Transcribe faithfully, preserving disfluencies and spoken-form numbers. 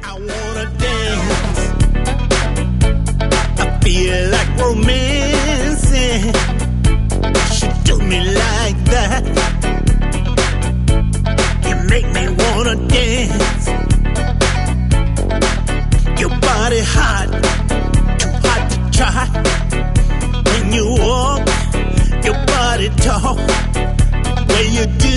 I wanna dance. I feel like romancing. She do me like that. You make me wanna dance. Your body hot, too hot to try. When you walk, your body talk. When you do